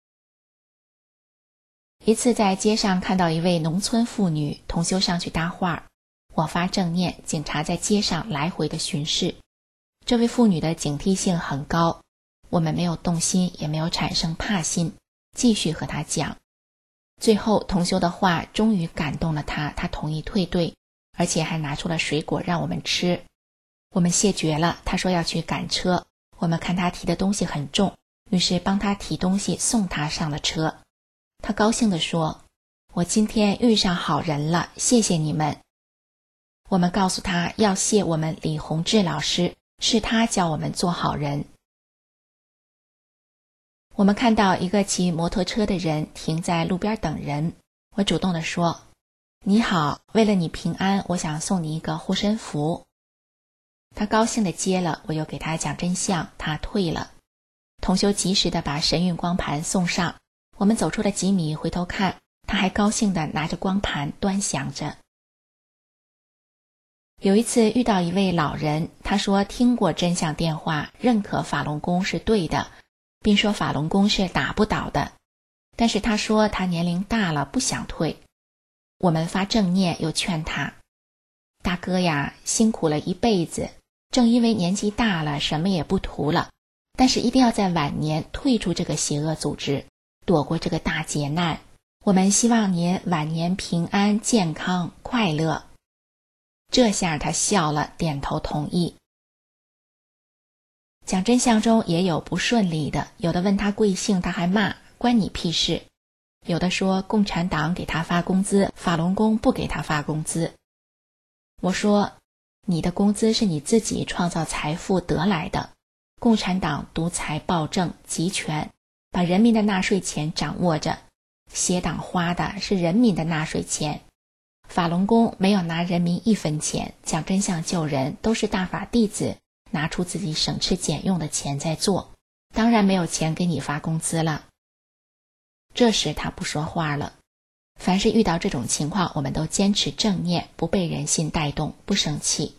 一次在街上看到一位农村妇女，同修上去搭话，我发正念，警察在街上来回的巡视。这位妇女的警惕性很高，我们没有动心，也没有产生怕心，继续和她讲。最后同修的话终于感动了她，她同意退队，而且还拿出了水果让我们吃。我们谢绝了，她说要去赶车，我们看她提的东西很重，于是帮她提东西送她上了车。她高兴地说，我今天遇上好人了，谢谢你们。我们告诉她要谢我们李洪志老师，是他教我们做好人。我们看到一个骑摩托车的人停在路边等人，我主动地说，你好，为了你平安，我想送你一个护身符。他高兴地接了，我又给他讲真相，他退了。同修及时地把神韵光盘送上，我们走出了几米，回头看，他还高兴地拿着光盘端详着。有一次遇到一位老人，他说听过真相电话，认可法轮功是对的，并说法轮功是打不倒的，但是他说他年龄大了不想退。我们发正念又劝他，大哥呀，辛苦了一辈子，正因为年纪大了什么也不图了，但是一定要在晚年退出这个邪恶组织，躲过这个大劫难。我们希望您晚年平安健康快乐。这下他笑了，点头同意。讲真相中也有不顺利的，有的问他贵姓，他还骂关你屁事；有的说共产党给他发工资，法轮功不给他发工资。我说你的工资是你自己创造财富得来的，共产党独裁暴政集权，把人民的纳税钱掌握着，邪党花的是人民的纳税钱。法轮功没有拿人民一分钱，讲真相救人都是大法弟子拿出自己省吃俭用的钱在做，当然没有钱给你发工资了。这时他不说话了。凡是遇到这种情况，我们都坚持正念，不被人心带动，不生气。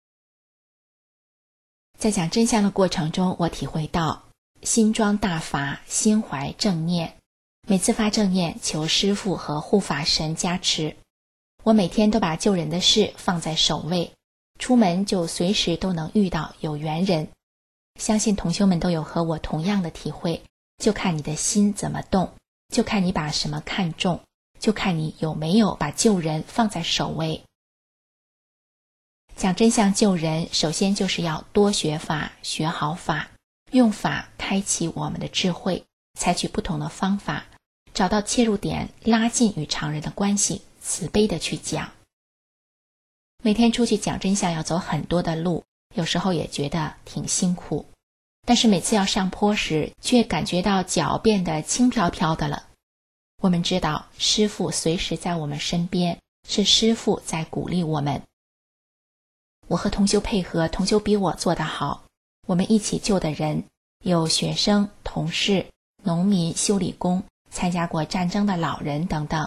在讲真相的过程中，我体会到心装大法，心怀正念，每次发正念求师父和护法神加持。我每天都把救人的事放在首位，出门就随时都能遇到有缘人。相信同修们都有和我同样的体会，就看你的心怎么动，就看你把什么看重，就看你有没有把救人放在首位。讲真相救人，首先就是要多学法，学好法，用法开启我们的智慧，采取不同的方法，找到切入点，拉近与常人的关系，慈悲的去讲。每天出去讲真相要走很多的路，有时候也觉得挺辛苦，但是每次要上坡时，却感觉到脚变得轻飘飘的了。我们知道师父随时在我们身边，是师父在鼓励我们。我和同修配合，同修比我做得好，我们一起救的人有学生、同事、 农民、修理工、参加过战争的老人等等。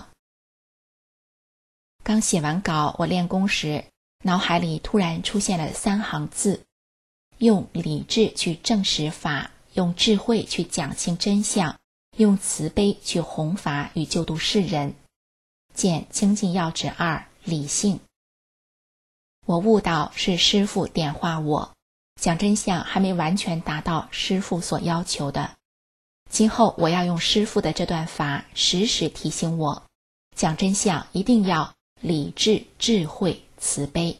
刚写完稿，我练功时，脑海里突然出现了三行字：用理智去证实法，用智慧去讲清真相，用慈悲去弘法与救度世人。见精进要旨二，理性。我悟到是师父点化我，讲真相还没完全达到师父所要求的。今后我要用师父的这段法时时提醒我，讲真相一定要理智、智慧、慈悲。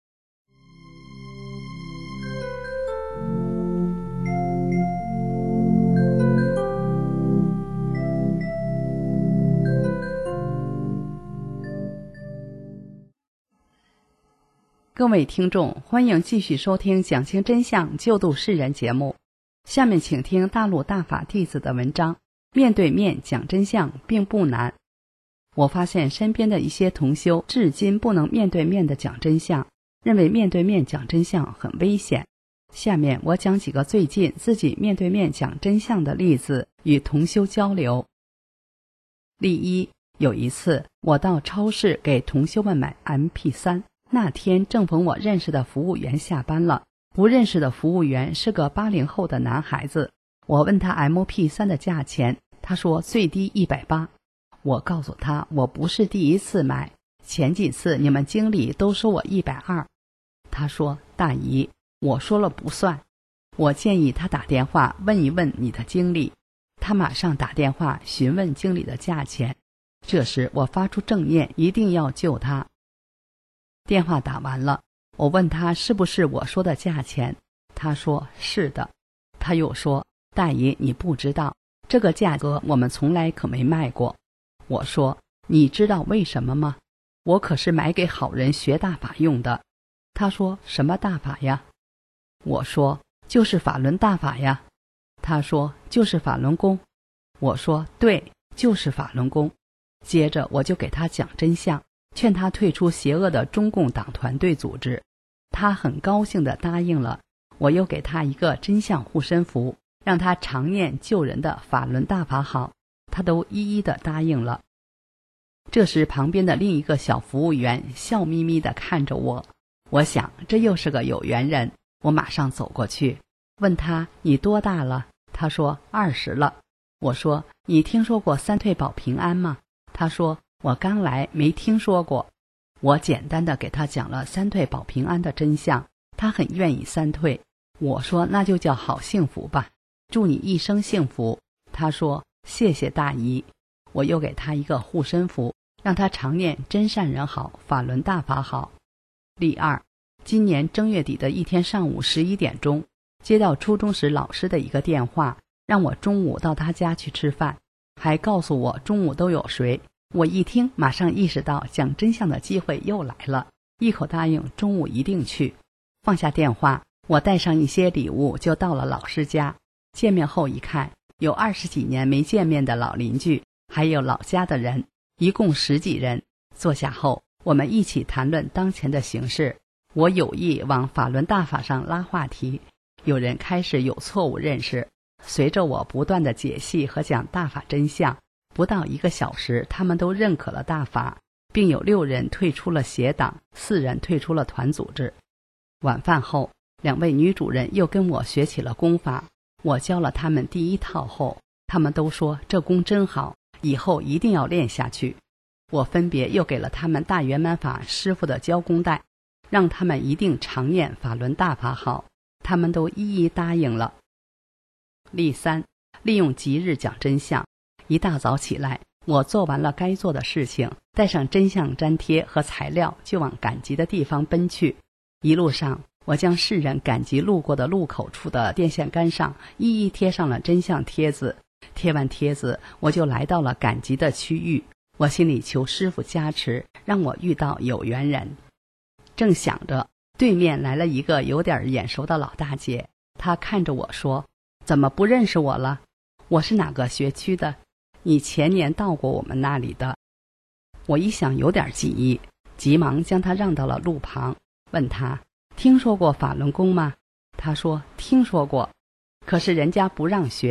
各位听众，欢迎继续收听讲清真相救度世人节目。下面请听大陆大法弟子的文章。面对面讲真相并不难。我发现身边的一些同修至今不能面对面的讲真相，认为面对面讲真相很危险。下面我讲几个最近自己面对面讲真相的例子，与同修交流。例一，有一次我到超市给同修们买 M P 三， 那天正逢我认识的服务员下班了，不认识的服务员是个八零后的男孩子。我问他 M P 三 的价钱，他说最低一百八十。我告诉他我不是第一次买，前几次你们经理都说我一百二十。他说大姨，我说了不算。我建议他打电话问一问你的经理。他马上打电话询问经理的价钱。这时我发出正念，一定要救他。电话打完了，我问他是不是我说的价钱，他说是的。他又说大姨，你不知道这个价格我们从来可没卖过。我说你知道为什么吗？我可是买给好人学大法用的。他说什么大法呀？我说就是法轮大法呀。他说就是法轮功。我说对，就是法轮功。接着我就给他讲真相，劝他退出邪恶的中共党团队组织。他很高兴地答应了。我又给他一个真相护身符，让他常念救人的法轮大法好，他都一一地答应了。这时旁边的另一个小服务员笑眯眯地看着我，我想这又是个有缘人。我马上走过去问他你多大了？他说二十了。我说你听说过三退保平安吗？他说我刚来没听说过。我简单地给他讲了三退保平安的真相，他很愿意三退。我说那就叫好幸福吧，祝你一生幸福。他说谢谢大姨。我又给他一个护身符，让他常念真善人好，法轮大法好。例二，今年正月底的一天上午十一点钟，接到初中时老师的一个电话，让我中午到他家去吃饭，还告诉我中午都有谁。我一听马上意识到讲真相的机会又来了，一口答应中午一定去。放下电话，我带上一些礼物就到了老师家。见面后一看，有二十几年没见面的老邻居，还有老家的人，一共十几人。坐下后，我们一起谈论当前的形势。我有意往法轮大法上拉话题，有人开始有错误认识。随着我不断的解析和讲大法真相，不到一个小时，他们都认可了大法，并有六人退出了邪党，四人退出了团组织。晚饭后，两位女主人又跟我学起了功法，我教了他们第一套后，他们都说这功真好，以后一定要练下去。我分别又给了他们大圆满法师傅的交工带，让他们一定常念法轮大法好，他们都一一答应了。例三，利用吉日讲真相。一大早起来，我做完了该做的事情，带上真相粘贴和材料，就往赶集的地方奔去。一路上，我将世人赶集路过的路口处的电线杆上一一贴上了真相贴子。贴完贴子，我就来到了赶集的区域。我心里求师父加持，让我遇到有缘人。正想着，对面来了一个有点眼熟的老大姐，她看着我说：“怎么不认识我了？我是哪个学区的？你前年到过我们那里的。”我一想有点记忆，急忙将她让到了路旁，问她：“听说过法轮功吗？”她说：“听说过，可是人家不让学，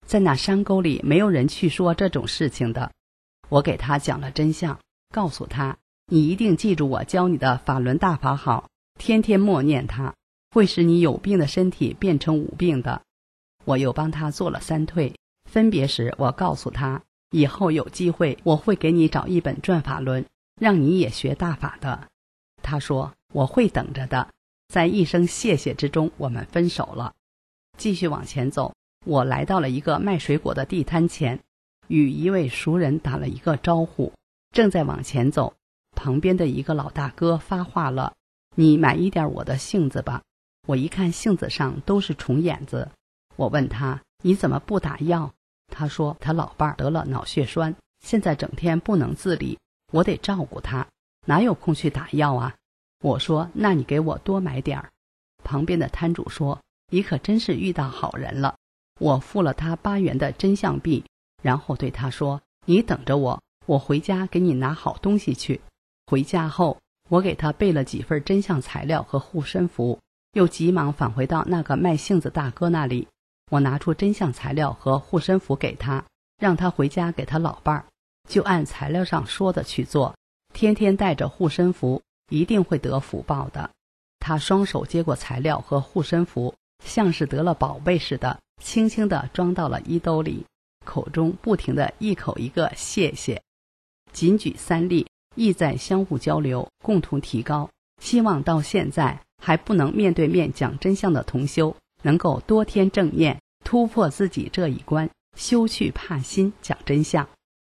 在那山沟里没有人去说这种事情的。我给他讲了真相，告诉他，你一定记住我教你的法轮大法好，天天默念它，会使你有病的身体变成无病的。我又帮他做了三退，分别时我告诉他，以后有机会我会给你找一本转法轮，让你也学大法的。他说我会等着的。在一声谢谢之中，我们分手了。继续往前走，我来到了一个卖水果的地摊前，与一位熟人打了一个招呼，正在往前走，旁边的一个老大哥发话了，你买一点我的杏子吧。我一看杏子上都是虫眼子，我问他，你怎么不打药？他说他老伴儿得了脑血栓，现在整天不能自理，我得照顾他，哪有空去打药啊？我说那你给我多买点儿。旁边的摊主说，你可真是遇到好人了。我付了他八元的真相币，然后对他说，你等着我，我回家给你拿好东西去。回家后，我给他备了几份真相材料和护身符，又急忙返回到那个卖杏子大哥那里。我拿出真相材料和护身符给他，让他回家给他老伴儿，就按材料上说的去做，天天带着护身符，一定会得福报的。他双手接过材料和护身符，像是得了宝贝似的，轻轻地装到了衣兜里，口中不停地一口一个谢谢。仅举三例，意在相互交流，共同提高。希望到现在还不能面对面讲真相的同修，能够多添正念，突破自己这一关，休去怕心，讲真相。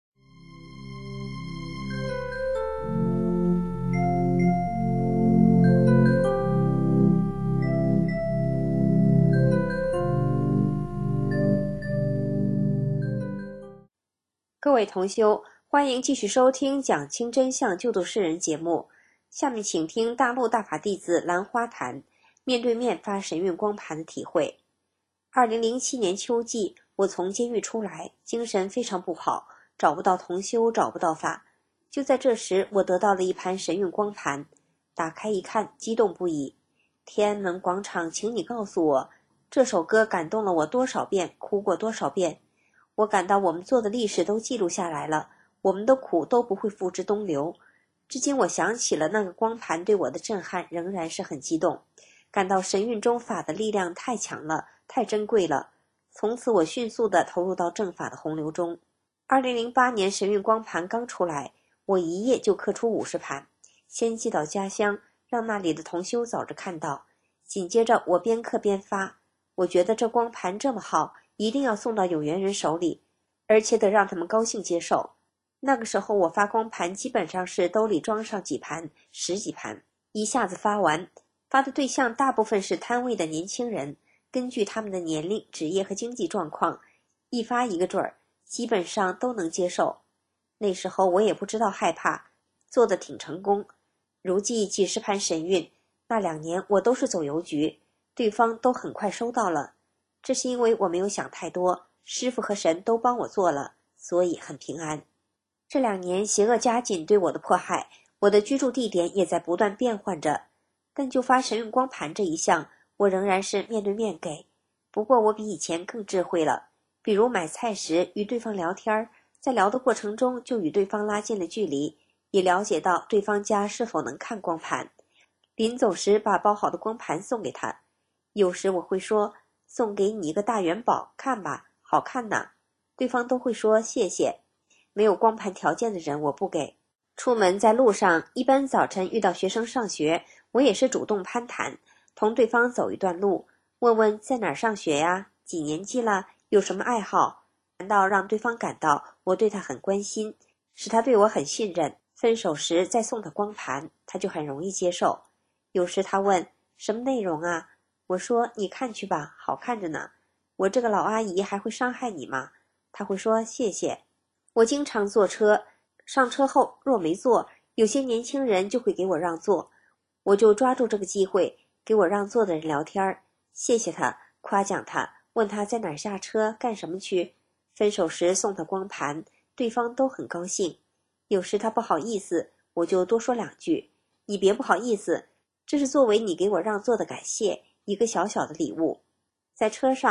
各位同修，欢迎继续收听讲清真相救度世人节目。下面请听大陆大法弟子兰花坛面对面发神韵光盘的体会。二零零七年秋季，我从监狱出来，精神非常不好，找不到同修，找不到法。就在这时，我得到了一盘神韵光盘，打开一看，激动不已。天安门广场，请你告诉我，这首歌感动了我多少遍，哭过多少遍。我感到我们做的历史都记录下来了，我们的苦都不会付之东流。至今我想起了那个光盘对我的震撼，仍然是很激动，感到神韵中法的力量太强了，太珍贵了。从此我迅速地投入到正法的洪流中。二零零八年神韵光盘刚出来，我一夜就刻出五十盘，先寄到家乡，让那里的同修早着看到。紧接着我边刻边发，我觉得这光盘这么好，一定要送到有缘人手里，而且得让他们高兴接受。那个时候我发光盘基本上是兜里装上几盘，十几盘，一下子发完。发的对象大部分是摊位的年轻人，根据他们的年龄、职业和经济状况，一发一个准儿，基本上都能接受。那时候我也不知道害怕，做得挺成功。如记几十盘神韵，那两年我都是走邮局，对方都很快收到了。这是因为我没有想太多，师父和神都帮我做了，所以很平安。这两年邪恶加紧对我的迫害，我的居住地点也在不断变换着，但就发神韵光盘这一项，我仍然是面对面给。不过我比以前更智慧了，比如买菜时与对方聊天，在聊的过程中就与对方拉近了距离，也了解到对方家是否能看光盘。临走时把包好的光盘送给他，有时我会说，送给你一个大元宝，看吧，好看呢。对方都会说谢谢。没有光盘条件的人我不给。出门在路上，一般早晨遇到学生上学，我也是主动攀谈，同对方走一段路，问问在哪儿上学呀，几年级了，有什么爱好，谈到让对方感到我对他很关心，使他对我很信任。分手时再送他光盘，他就很容易接受。有时他问什么内容啊，我说你看去吧，好看着呢。我这个老阿姨还会伤害你吗？他会说谢谢。我经常坐车，上车后若没坐，有些年轻人就会给我让座，我就抓住这个机会给我让座的人聊天，谢谢他，夸奖他，问他在哪儿下车，干什么去。分手时送他光盘，对方都很高兴。有时他不好意思，我就多说两句，你别不好意思，这是作为你给我让座的感谢，一个小小的礼物。在车上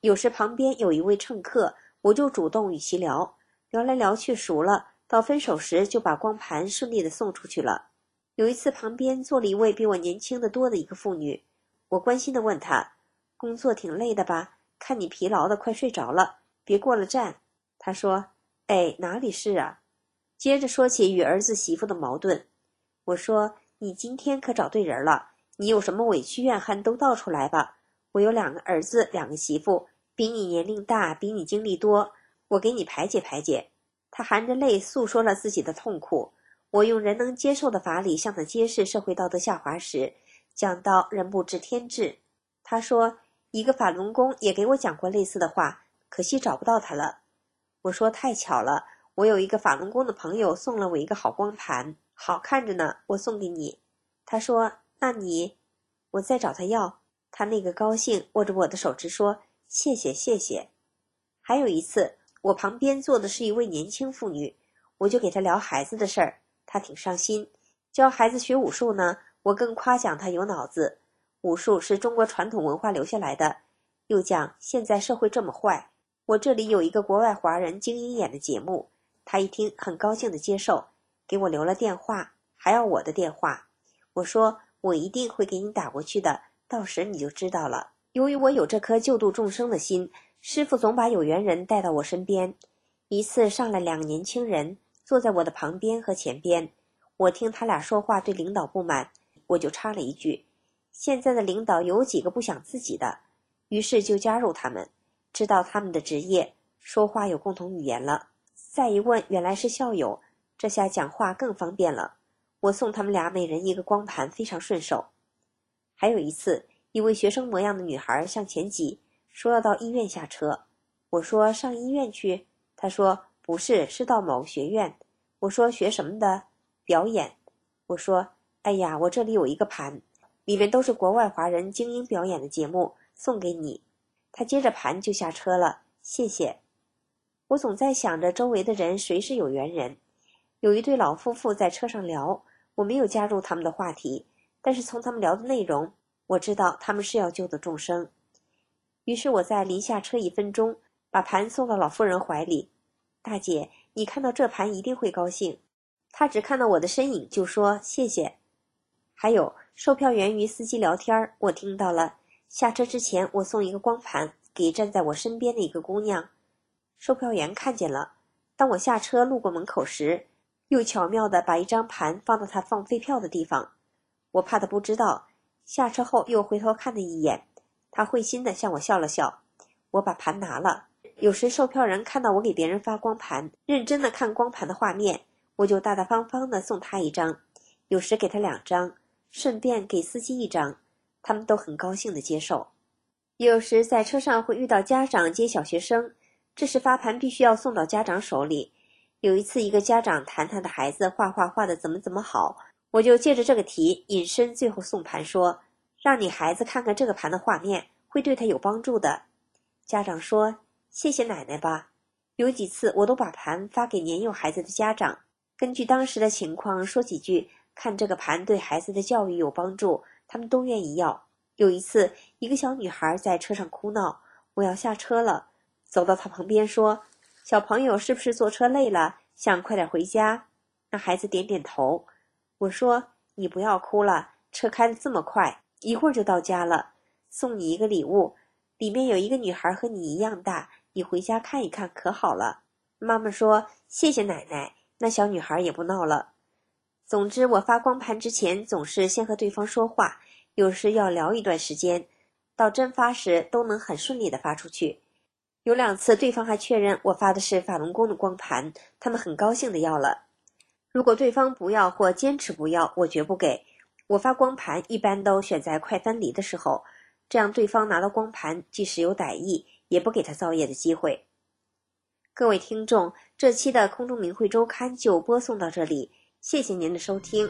有时旁边有一位乘客，我就主动与其聊，聊来聊去熟了，到分手时就把光盘顺利地送出去了。有一次旁边坐了一位比我年轻得多的一个妇女，我关心地问她，工作挺累的吧？看你疲劳的快睡着了，别过了站。她说，哎，哪里是啊？接着说起与儿子媳妇的矛盾。我说，你今天可找对人了，你有什么委屈怨恨都道出来吧。我有两个儿子，两个媳妇，比你年龄大，比你经历多，我给你排解排解。他含着泪诉说了自己的痛苦，我用人能接受的法理向他揭示社会道德下滑时，讲到人不知天志。他说，一个法轮功也给我讲过类似的话，可惜找不到他了。我说，太巧了，我有一个法轮功的朋友送了我一个好光盘，好看着呢，我送给你。他说，那你？我再找他要。他那个高兴，握着我的手直说，谢谢谢谢。还有一次，我旁边坐的是一位年轻妇女，我就给她聊孩子的事儿，她挺上心。教孩子学武术呢，我更夸奖她有脑子，武术是中国传统文化留下来的。又讲现在社会这么坏，我这里有一个国外华人精英演的节目，她一听很高兴的接受，给我留了电话，还要我的电话。我说，我一定会给你打过去的，到时你就知道了。由于我有这颗救度众生的心，师父总把有缘人带到我身边。一次上来两个年轻人，坐在我的旁边和前边，我听他俩说话对领导不满，我就插了一句，现在的领导有几个不想自己的，于是就加入他们，知道他们的职业，说话有共同语言了。再一问，原来是校友，这下讲话更方便了。我送他们俩每人一个光盘，非常顺手。还有一次，一位学生模样的女孩向前挤，说要到医院下车。我说，上医院去？她说，不是，是到某个学院。我说，学什么的？表演。我说，哎呀，我这里有一个盘，里面都是国外华人精英表演的节目，送给你。她接着盘就下车了，谢谢。我总在想着周围的人谁是有缘人。有一对老夫妇在车上聊，我没有加入他们的话题，但是从他们聊的内容，我知道他们是要救的众生。于是我在临下车一分钟，把盘送到老妇人怀里。大姐，你看到这盘一定会高兴。她只看到我的身影就说谢谢。还有售票员与司机聊天，我听到了。下车之前，我送一个光盘给站在我身边的一个姑娘，售票员看见了。当我下车路过门口时，又巧妙地把一张盘放到她放废票的地方。我怕她不知道，下车后又回头看了一眼，她会心地向我笑了笑。我把盘拿了。有时售票人看到我给别人发光盘，认真地看光盘的画面，我就大大方方地送他一张，有时给他两张，顺便给司机一张，他们都很高兴地接受。有时在车上会遇到家长接小学生，这时发盘必须要送到家长手里。有一次一个家长谈他的孩子画画画的怎么怎么好，我就借着这个题引申，最后送盘说，让你孩子看看这个盘的画面，会对他有帮助的。家长说，谢谢奶奶吧。有几次我都把盘发给年幼孩子的家长，根据当时的情况说几句，看这个盘对孩子的教育有帮助，他们都愿意要。有一次一个小女孩在车上哭闹，我要下车了，走到她旁边说，小朋友是不是坐车累了，想快点回家？那孩子点点头。我说，你不要哭了，车开得这么快，一会儿就到家了，送你一个礼物，里面有一个女孩和你一样大，你回家看一看可好了。妈妈说，谢谢奶奶。那小女孩也不闹了。总之我发光盘之前总是先和对方说话，有时要聊一段时间，到真发时都能很顺利地发出去。有两次对方还确认我发的是法轮功的光盘，他们很高兴地要了。如果对方不要或坚持不要，我绝不给。我发光盘一般都选在快分离的时候，这样对方拿到光盘即使有歹意，也不给他造业的机会。各位听众，这期的空中明慧周刊就播送到这里，谢谢您的收听。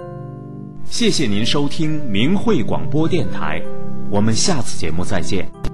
谢谢您收听明慧广播电台，我们下次节目再见。